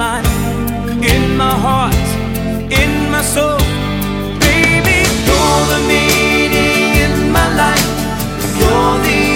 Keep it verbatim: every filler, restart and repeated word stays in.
mind, in my heart, in my soul. Baby, you're the meaning in my life. You're the